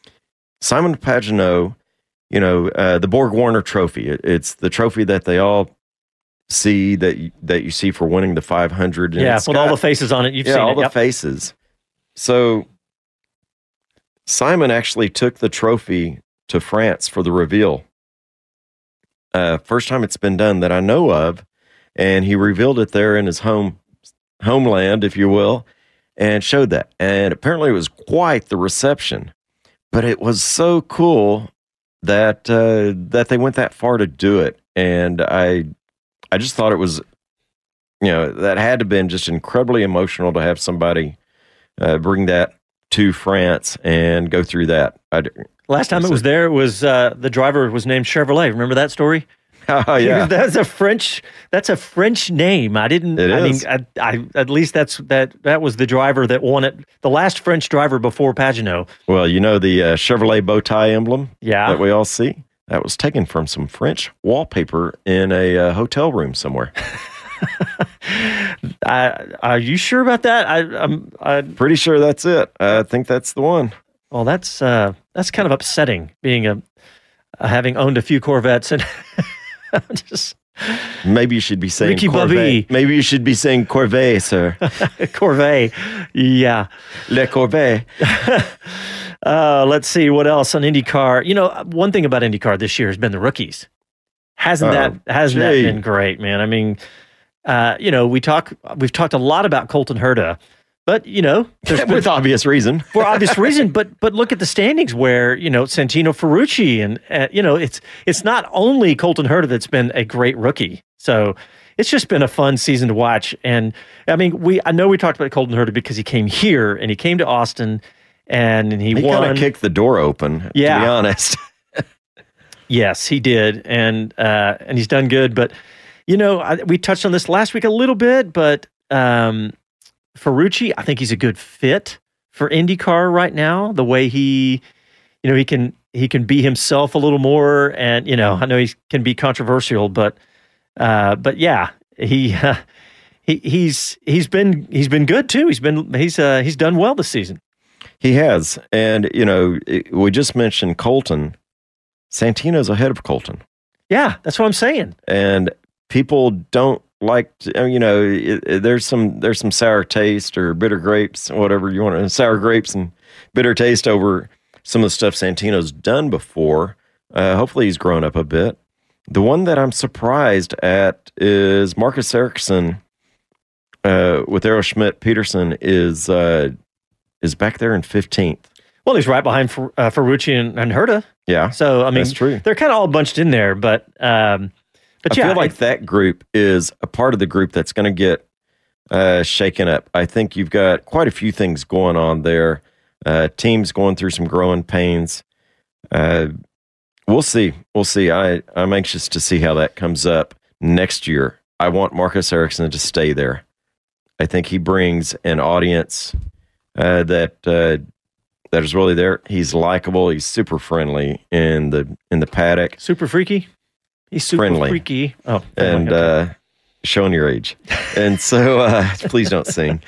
Simon Pagenaud, you know, uh, the Borg Warner Trophy. It, it's the trophy that they all see that you, that you see for winning the five hundred. Yeah, with got, all the faces on it. You've yeah, seen all it. the yep. faces. So Simon actually took the trophy to France for the reveal. Uh, first time it's been done that I know of, and he revealed it there in his home homeland, if you will, and showed that. And apparently it was quite the reception. But it was so cool that uh, that they went that far to do it. And I I just thought it was, you know, that had to have been just incredibly emotional to have somebody uh, bring that to France and go through that. I, Last time it was there, it was uh, the driver was named Chevrolet. Remember that story? Oh yeah, that's a French. That's a French name. I didn't. It I is. mean, I, I, at least that's that. That was the driver that won it. The last French driver before Pagenaud. Well, you know the uh, Chevrolet bow tie emblem. Yeah. That we all see. That was taken from some French wallpaper in a uh, hotel room somewhere. I, are you sure about that? I, I'm I'm pretty sure that's it. I think that's the one. Well, that's uh, that's kind of upsetting. Being a uh, having owned a few Corvettes and just maybe you should be saying Ricky Corvette. Bobby. Maybe you should be saying Corvette, sir. Corvette, yeah, Le Corvette. Uh, let's see what else on IndyCar. You know, one thing about IndyCar this year has been the rookies. Hasn't oh, that hasn't gee. that been great, man? I mean, uh, you know, we talk we've talked a lot about Colton Herta, But, you know, there's with obvious reason. for obvious reason. But but look at the standings where, you know, Santino Ferrucci and, uh, you know, it's it's not only Colton Herta that's been a great rookie. So it's just been a fun season to watch. And I mean, we I know we talked about Colton Herta because he came here and he came to Austin and, and he, He won. kind of kicked the door open, Yeah. to be honest. Yes, he did. And uh, and he's done good. But, you know, I, we touched on this last week a little bit, but um, Ferrucci, I think he's a good fit for IndyCar right now. The way he, you know, he can he can be himself a little more, and you know, I know he can be controversial, but uh, but yeah, he uh, he he's he's been he's been good too. He's been he's uh, he's done well this season. He has, and you know, it, we just mentioned Colton. Santino's ahead of Colton. Yeah, that's what I'm saying. And people don't like, to, you know, it, it, there's some there's some sour taste or bitter grapes, whatever you want to, sour grapes and bitter taste over some of the stuff Santino's done before. Uh, hopefully he's grown up a bit. The one that I'm surprised at is Marcus Ericsson uh, with Errol Schmidt Peterson is uh, is back there in fifteenth. Well, he's right behind Fer, uh, Ferrucci and, and Herta. Yeah, so I mean, that's true. They're kind of all bunched in there, but um, but I yeah, feel like it, that group is a part of the group that's going to get uh, shaken up. I think you've got quite a few things going on there. Uh, teams going through some growing pains. Uh, we'll see. We'll see. I, I'm anxious to see how that comes up next year. I want Marcus Ericsson to stay there. I think he brings an audience uh, that uh, that is really there. He's likable. He's super friendly in the in the paddock. Super freaky. He's super friendly. freaky. Oh, and uh, showing your age. And so, uh, please don't sing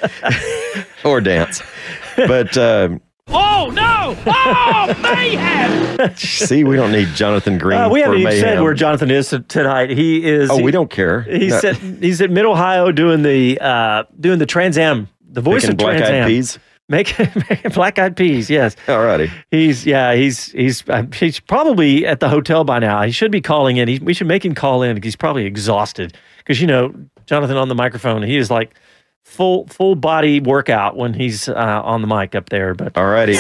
or dance. But um, oh no! Oh mayhem! see, we don't need Jonathan Green. Uh, we for haven't even mayhem. said where Jonathan is tonight. He is. Oh, he, we don't care. He's No. at he's at Mid Ohio doing the uh, doing the Trans Am, the voice Making of black Trans eyed Am. peas. Make, make black eyed peas. Yes. Alrighty. He's yeah. He's he's uh, he's probably at the hotel by now. He should be calling in. He, we should make him call in. He's probably exhausted because you know Jonathan on the microphone. He is like full full body workout when he's uh, on the mic up there. But alrighty.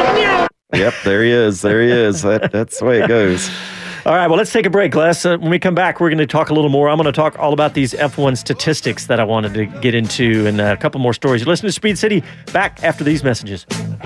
Yep, there he is. There he is. That, that's the way it goes. All right, well, let's take a break, Les. Uh, when we come back, we're going to talk a little more. I'm going to talk all about these F one statistics that I wanted to get into and uh, a couple more stories. You're listening to Speed City. Back after these messages.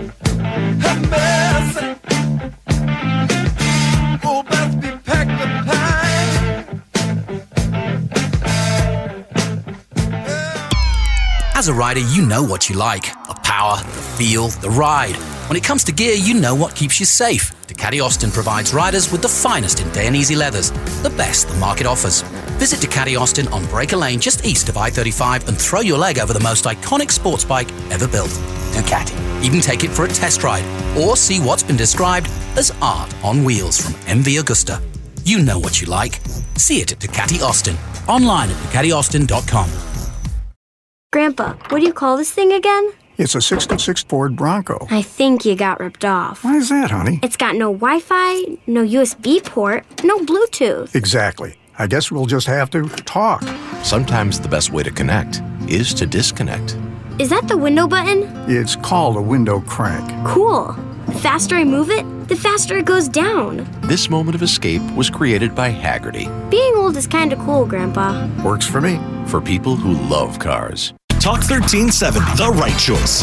As a rider, you know what you like. The power, the feel, the ride. When it comes to gear, you know what keeps you safe. Ducati Austin provides riders with the finest in Dainese leathers, the best the market offers. Visit Ducati Austin on Breaker Lane just east of I thirty-five and throw your leg over the most iconic sports bike ever built. Ducati. Even take it for a test ride or see what's been described as art on wheels from M V Agusta. You know what you like. See it at Ducati Austin. Online at Ducati Austin dot com. Grandpa, what do you call this thing again? It's a sixty-six Ford Bronco. I think you got ripped off. Why is that, honey? It's got no Wi-Fi, no U S B port, no Bluetooth. Exactly. I guess we'll just have to talk. Sometimes the best way to connect is to disconnect. Is that the window button? It's called a window crank. Cool. The faster I move it, the faster it goes down. This moment of escape was created by Haggerty. Being old is kind of cool, Grandpa. Works for me. For people who love cars. Talk thirteen seventy, the right choice.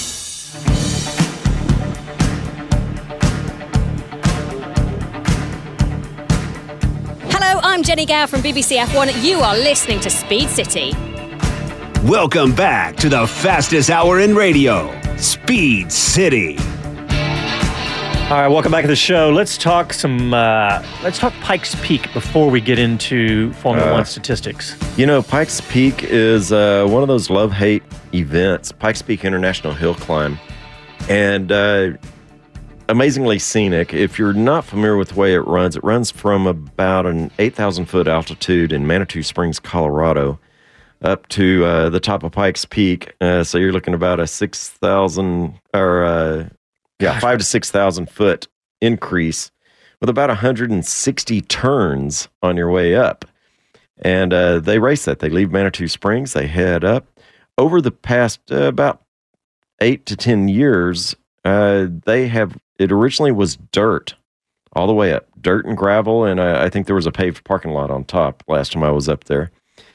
Hello, I'm Jenny Gow from B B C F one. You are listening to Speed City. Welcome back to the fastest hour in radio, Speed City. All right, welcome back to the show. Let's talk some. Uh, let's talk Pikes Peak before we get into Formula Uh, One statistics. You know, Pikes Peak is uh, one of those love-hate events, Pikes Peak International Hill Climb, and uh, amazingly scenic. If you're not familiar with the way it runs, it runs from about an eight thousand foot altitude in Manitou Springs, Colorado, up to uh, the top of Pikes Peak. Uh, so you're looking about a six thousand or uh, yeah, five to six thousand foot increase with about one hundred sixty turns on your way up. And uh, they race that. They leave Manitou Springs. They head up. Over the past uh, about eight to ten years, uh, they have, it originally was dirt all the way up, dirt and gravel. And I, I think there was a paved parking lot on top last time I was up there.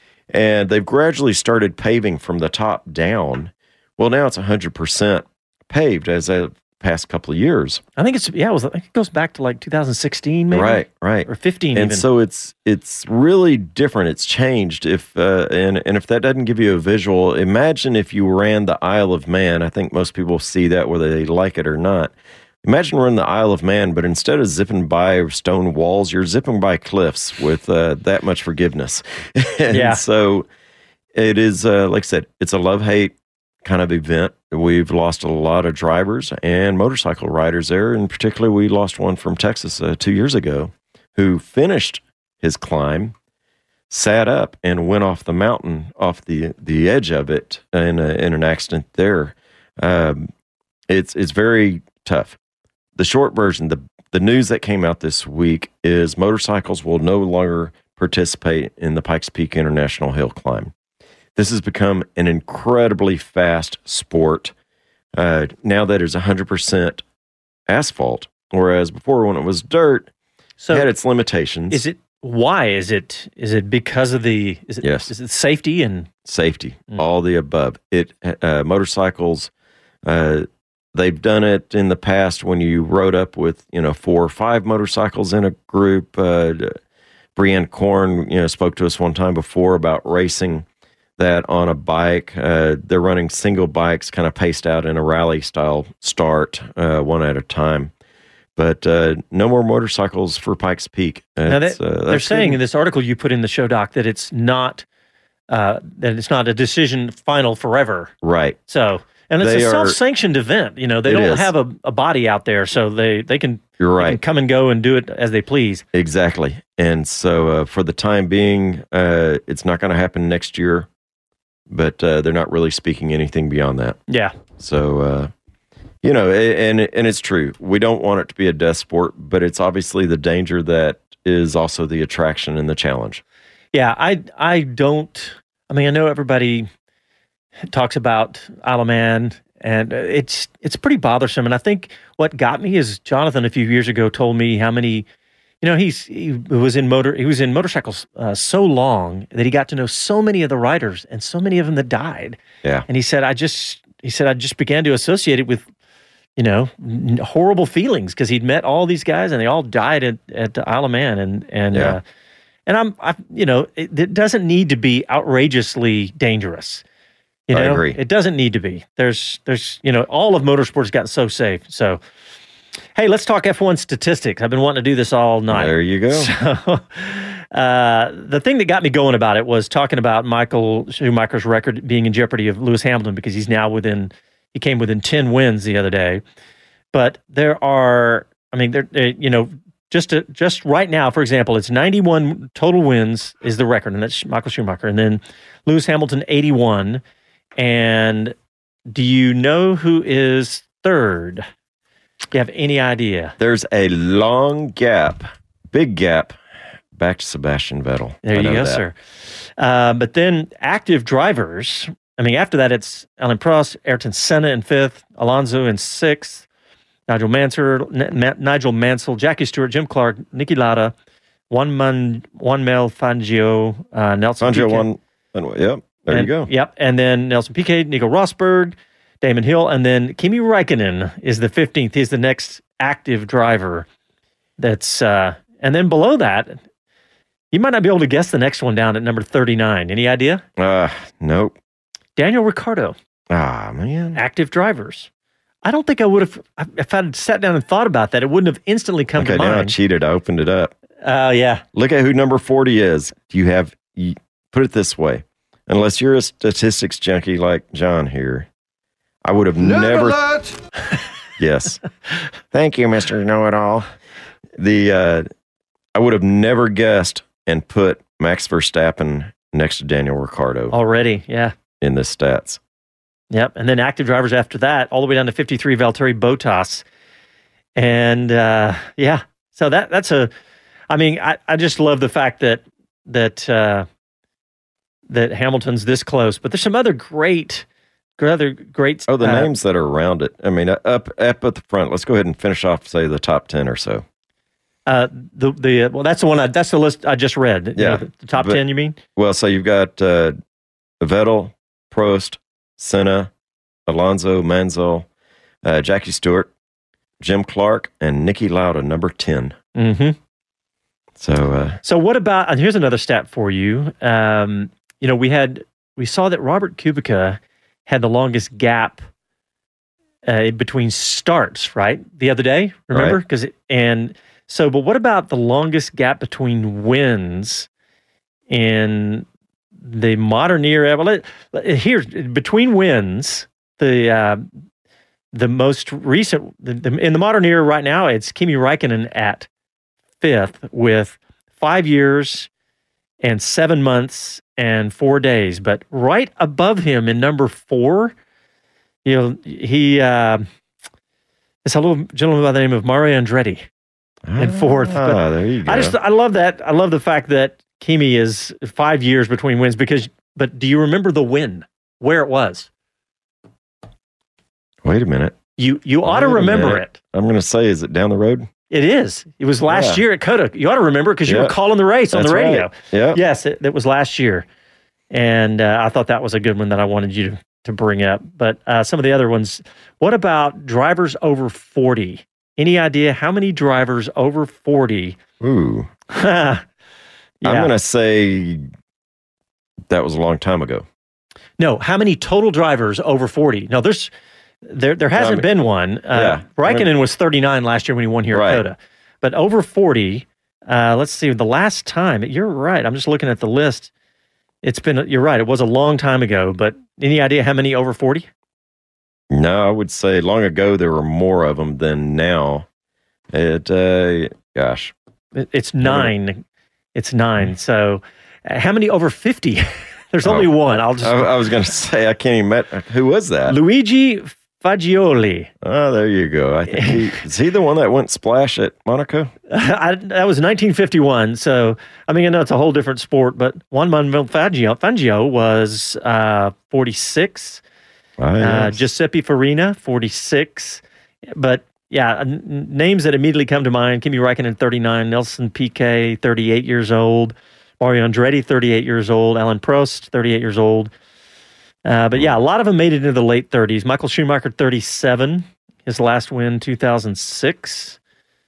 And they've gradually started paving from the top down. Well, now it's one hundred percent paved as of past couple of years. I think it's, yeah, it, was, I think it goes back to like two thousand sixteen maybe. Right, right. Or fifteen and even. so it's it's really different. It's changed. If uh, and, and if that doesn't give you a visual, imagine if you ran the Isle of Man. I think most people see that whether they like it or not. Imagine running the Isle of Man, but instead of zipping by stone walls, you're zipping by cliffs with uh, that much forgiveness. and yeah. so it is, uh, like I said, it's a love-hate kind of event. We've lost a lot of drivers and motorcycle riders there. In particular, we lost one from Texas uh, two years ago who finished his climb, sat up, and went off the mountain, off the, the edge of it in, a, in an accident there. Um, it's it's very tough. The short version, the, the news that came out this week is motorcycles will no longer participate in the Pikes Peak International Hill Climb. This has become an incredibly fast sport uh, now that it's one hundred percent asphalt, whereas before when it was dirt, so it had its limitations. Is it, why? Is it is it because of the, is it, yes. is it safety and? Safety, mm. all the above. It uh, motorcycles, uh, they've done it in the past when you rode up with, you know, four or five motorcycles in a group. Uh, Brianne Korn, you know, spoke to us one time before about racing that on a bike. Uh, they're running single bikes kind of paced out in a rally style start, uh, one at a time. But uh, no more motorcycles for Pikes Peak. Now that, uh, they're saying in this article you put in the show doc that it's not uh, that it's not a decision final forever. Right. So, and it's they a are, self-sanctioned event. You know, they don't is. have a, a body out there, so they they can. You're right. They can come and go and do it as they please. Exactly. And so uh, for the time being, uh, it's not going to happen next year. But uh, they're not really speaking anything beyond that. Yeah. So, uh, you know, and and it's true. We don't want it to be a death sport, but it's obviously the danger that is also the attraction and the challenge. Yeah, I I don't. I mean, I know everybody talks about Isle of Man, and it's it's pretty bothersome. And I think what got me is Jonathan a few years ago told me how many. You know, he's he was in motor he was in motorcycles uh, so long that he got to know so many of the riders and so many of them that died. Yeah, and he said, I just he said I just began to associate it with, you know, n- horrible feelings because he'd met all these guys and they all died at at the Isle of Man, and and yeah. uh, and I'm I you know it, it doesn't need to be outrageously dangerous. You know, I agree. It doesn't need to be. There's there's you know all of motorsports gotten so safe. So. Hey, let's talk F one statistics. I've been wanting to do this all night. There you go. So, uh, the thing that got me going about it was talking about Michael Schumacher's record being in jeopardy of Lewis Hamilton because he's now within, he came within ten wins the other day. But there are, I mean, there, you know, just to, just right now, for example, it's ninety-one total wins is the record, and that's Michael Schumacher. And then Lewis Hamilton, eighty-one. And do you know who is third? Do you have any idea? There's a long gap, big gap, back to Sebastian Vettel. There I you go, that. sir. Uh, but then active drivers, I mean, after that, it's Alain Prost, Ayrton Senna in fifth, Alonso in sixth, Nigel Mansell, N- Nigel Mansell, Jackie Stewart, Jim Clark, Niki Lauda, Juan, Man, Juan Mel Fangio, uh, Nelson Fangio Piquet. One, yep, there and, you go. Yep, and then Nelson Piquet, Nico Rosberg, Damon Hill, and then Kimi Räikkönen is the fifteenth. He's the next active driver. That's uh, and then below that, you might not be able to guess the next one down at number thirty-nine. Any idea? Uh, nope. Daniel Ricciardo. Ah, man. Active drivers. I don't think I would have, if I'd sat down and thought about that, it wouldn't have instantly come okay, to now I mind. cheated. I opened it up. Oh, uh, yeah. Look at who number forty is. Do you have, you, put it this way, unless you're a statistics junkie like John here, I would have Nerd never. alert! Yes. Thank you, Mister Know-It-All. The uh, I would have never guessed and put Max Verstappen next to Daniel Ricciardo Already, yeah. in the stats. Yep. And then active drivers after that, all the way down to fifty-three, Valtteri Bottas. And uh, yeah, so that that's a, I mean, I, I just love the fact that that uh, that Hamilton's this close. But there's some other great other great. Oh, the uh, names that are around it. I mean, up up at the front. Let's go ahead and finish off, say, the top ten or so. Uh, the the well, that's the one. I, that's the list I just read. You Yeah, know, the, the top but- ten. You mean? Well, so you've got uh, Vettel, Prost, Senna, Alonso, Mansell, uh, Jackie Stewart, Jim Clark, and Niki Lauda, number ten. Mm-hmm. So, uh, So what about? And here's another stat for you. Um, you know, we had we saw that Robert Kubica had the longest gap uh, between starts, right? The other day, remember? Right. Because and so, but what about the longest gap between wins in the modern era? Well, let, here between wins, the uh, the most recent the, the, in the modern era right now, it's Kimi Räikkönen at fifth with five years and seven months and four days. But right above him in number four, you know, he uh, is a little gentleman by the name of Mario Andretti in fourth. ah, But there you go. I just I love that. I love the fact that Kimi is five years between wins because. But do you remember the win? Where it was? Wait a minute. You you ought to Wait a remember minute. it. I'm going to say, is it down the road? It is. It was last Yeah. year at COTA. You ought to remember because you Yeah. were calling the race on That's the radio. right. Yeah. Yes, it, it was last year. And uh, I thought that was a good one that I wanted you to, to bring up. But uh, some of the other ones, what about drivers over forty? Any idea how many drivers over forty? Ooh. yeah. I'm going to say that was a long time ago. No, how many total drivers over forty? No, there's there there hasn't I mean, been one. Uh, yeah. Raikkonen was thirty-nine last year when he won here Right. at COTA. But over forty, uh, let's see, the last time, you're right. I'm just looking at the list. It's been, you're right, it was a long time ago, but any idea how many over forty? No, I would say long ago there were more of them than now. It, uh, gosh. It- It's nine. It's nine. So uh, how many over fifty? There's only Oh. one. I'll just. I, I was going to say, I can't even met. Who was that? Luigi Fagioli. Oh, there you go. I think he, is he the one that went splash at Monaco? I, that was nineteen fifty-one. So, I mean, I know it's a whole different sport, but Juan Manuel Fangio, Fangio was uh, forty-six. Ah, uh, yes. Giuseppe Farina, forty-six. But yeah, n- names that immediately come to mind: Kimi Räikkönen, thirty-nine; Nelson Piquet, thirty-eight years old; Mario Andretti, thirty-eight years old; Alan Prost, thirty-eight years old. Uh, but yeah, a lot of them made it into the late thirties. Michael Schumacher, thirty-seven, his last win, two thousand six.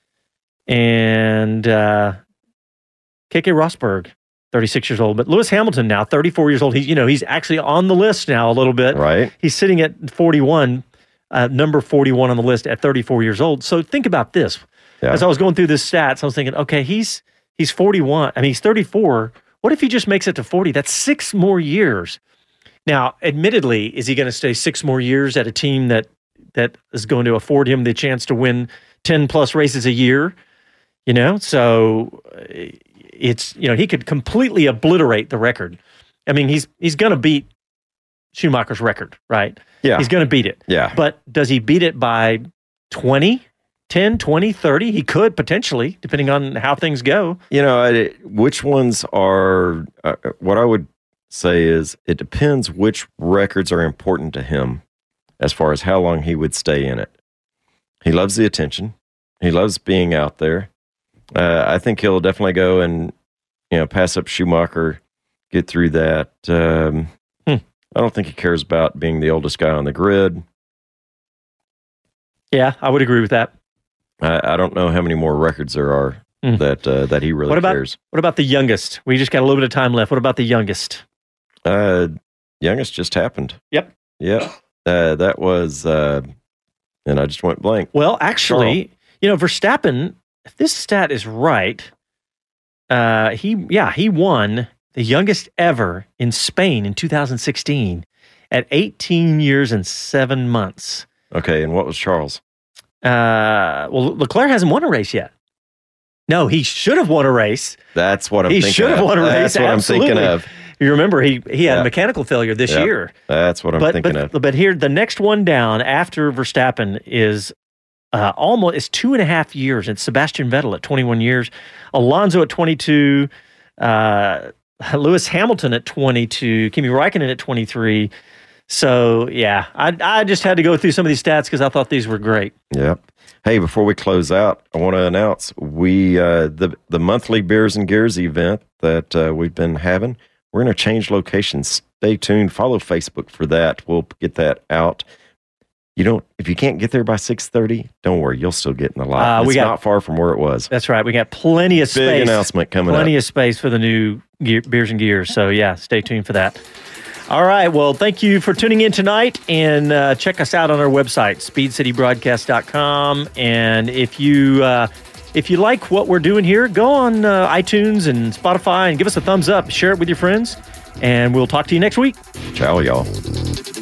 And uh, Keke Rosberg, thirty-six years old. But Lewis Hamilton now, thirty-four years old. He's, you know, he's actually on the list now a little bit. Right. He's sitting at forty-one, uh, number forty-one on the list at thirty-four years old. So think about this. Yeah. As I was going through this stats, I was thinking, okay, he's he's forty-one. I mean, he's thirty-four. What if he just makes it to forty? That's six more years. Now, admittedly, is he going to stay six more years at a team that that is going to afford him the chance to win ten plus races a year? You know, so uh, it's, you know, he could completely obliterate the record. I mean, he's he's going to beat Schumacher's record, right? Yeah. He's going to beat it. Yeah. But does he beat it by twenty, ten, twenty, thirty? He could potentially, depending on how things go. You know, I, which ones are, uh, what I would say is it depends which records are important to him as far as how long he would stay in it. He loves the attention. He loves being out there. Uh, I think he'll definitely go and, you know, pass up Schumacher, get through that. Um, hmm. I don't think he cares about being the oldest guy on the grid. Yeah, I would agree with that. I, I don't know how many more records there are Hmm. that uh, that he really What about cares. what about the youngest? We just got a little bit of time left. What about the youngest? Uh, youngest just happened. Yep. Yep. Uh, that was, uh, and I just went blank. Well, actually, you know, Verstappen, if this stat is right, uh, he, yeah, he won the youngest ever in Spain in two thousand sixteen at eighteen years and seven months. Okay, and what was Charles? Uh, well, Leclerc hasn't won a race yet. No, he should have won a race. That's what I'm he thinking should have of. won a race. That's what absolutely. I'm thinking of. You remember he he had Yeah. mechanical failure this Yep. year. That's what I'm but, thinking but, of. But here, the next one down after Verstappen is uh, almost it's two and a half years. It's Sebastian Vettel at twenty-one years, Alonso at twenty-two, uh, Lewis Hamilton at twenty-two, Kimi Räikkönen at twenty-three, So, yeah, I, I just had to go through some of these stats because I thought these were great. Yep. Hey, before we close out, I want to announce we uh, the the monthly Beers and Gears event that uh, we've been having. We're going to change locations. Stay tuned. Follow Facebook for that. We'll get that out. You don't if you can't get there by six thirty, don't worry. You'll still get in the lot. Uh, we it's got, not far from where it was. That's right. We got plenty of space. Big announcement coming plenty up. of space for the new gear, Beers and Gears. So, yeah, stay tuned for that. All right. Well, thank you for tuning in tonight, and uh, check us out on our website, speed city broadcast dot com. And if you uh, if you like what we're doing here, go on uh, iTunes and Spotify and give us a thumbs up. Share it with your friends, and we'll talk to you next week. Ciao, y'all.